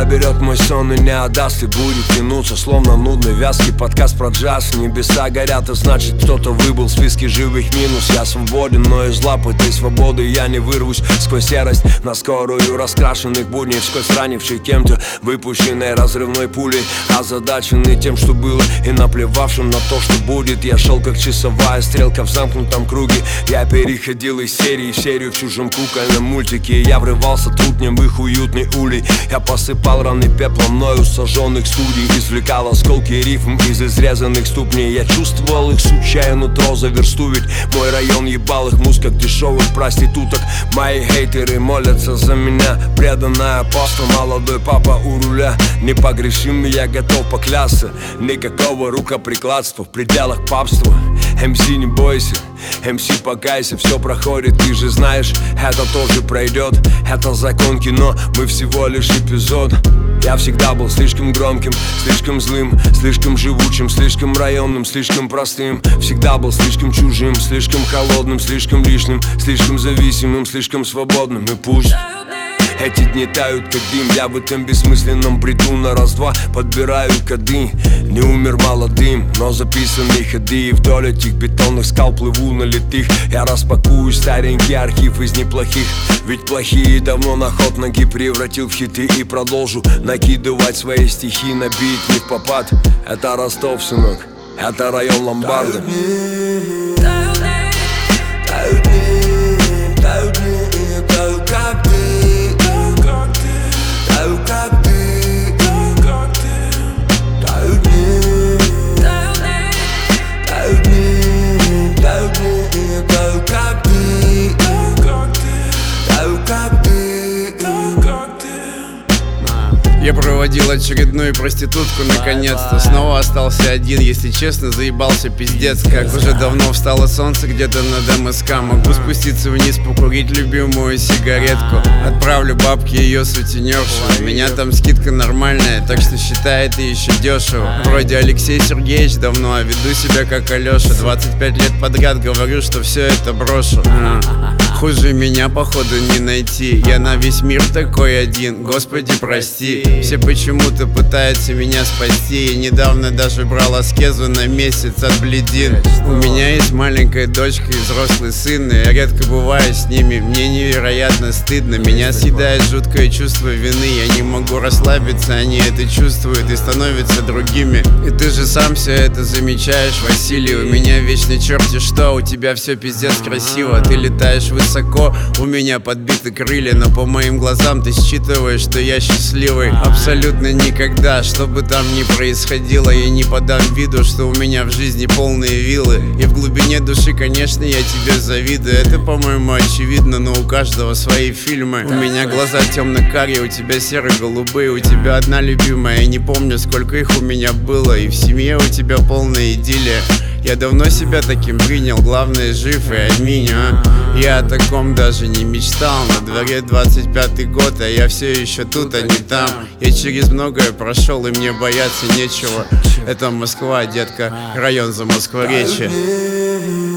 заберет мой сон и не отдаст. И будет тянуться, словно нудный вязкий подкаст про джаз. Небеса горят, и значит кто-то выбыл в списке живых минус. Я свободен, но из лап этой свободы я не вырвусь. Сквозь серость на скорую раскрашенных будней, сквозь ранивший кем-то выпущенной разрывной пулей, озадаченный тем, что было, и наплевавшим на то, что будет. Я шел как часовая стрелка в замкнутом круге. Я переходил из серии в серию в чужом кукольном мультике. Я врывался трутнем в их уютный улей. Я посыпал раны пеплом мною сожженных студий, извлекал осколки рифм из изрезанных ступней. Я чувствовал их сучая нутро за версту, ведь мой район ебал их муз, как дешевых проституток. Мои хейтеры молятся за меня, преданная апостол, молодой папа у руля. Непогрешим, я готов поклясться, никакого рукоприкладства в пределах папства. МС, не бойся, МС, покайся, все проходит, ты же знаешь, это тоже пройдет. Это закон кино, мы всего лишь эпизод. Я всегда был слишком громким, слишком злым, слишком живучим, слишком районным, слишком простым. Всегда был слишком чужим, слишком холодным, слишком лишним, слишком зависимым, слишком свободным. И пусть эти дни тают как дым, я в этом бессмысленном бреду на раз-два подбираю коды. Не умер молодым, но записаны ходы, и вдоль этих бетонных скал плыву на литых. Я распакую старенький архив из неплохих, ведь плохие давно на ход ноги превратил в хиты. И продолжу накидывать свои стихи на бит не в попад. Это Ростов, сынок, это район ломбарда. Тают дни, тают дни, тают как ты. Таю как ты, таю дни, таю дни, таю дни, таю как ты, таю как ты. Я проводил очередную проститутку наконец-то. Снова остался один, если честно, заебался пиздец. Как уже давно встало солнце где-то над МСК. Могу спуститься вниз, покурить любимую сигаретку. Отправлю бабке ее сутенершу. У меня там скидка нормальная, так что считай это еще дешево. Вроде Алексей Сергеевич давно, а веду себя как Алеша. 25 лет подряд говорю, что все это брошу. Хуже меня походу не найти. Я на весь мир такой один, Господи прости. Все почему-то пытаются меня спасти. Я недавно даже брал аскезу на месяц от бледин. У меня есть маленькая дочка и взрослый сын, и я редко бываю с ними. Мне невероятно стыдно, меня съедает жуткое чувство вины. Я не могу расслабиться, они это чувствуют и становятся другими. И ты же сам все это замечаешь, Василий. У меня вечно черти что, у тебя все пиздец красиво. Ты летаешь высоко, у меня подбиты крылья, но по моим глазам ты считываешь, что я счастливый. Абсолютно никогда, что бы там ни происходило, я не подам виду, что у меня в жизни полные виллы. И в глубине души, конечно, я тебе завидую. Это, по-моему, очевидно, но у каждого свои фильмы. У меня глаза темно-карие, у тебя серо-голубые. У тебя одна любимая, я не помню, сколько их у меня было. И в семье у тебя полная идиллия. Я давно себя таким принял, главное жив и аминь, Я о таком даже не мечтал. На дворе 25-й год, а я все еще тут, а не там. Я через многое прошел, и мне бояться нечего. Это Москва, детка, район Замоскворечья.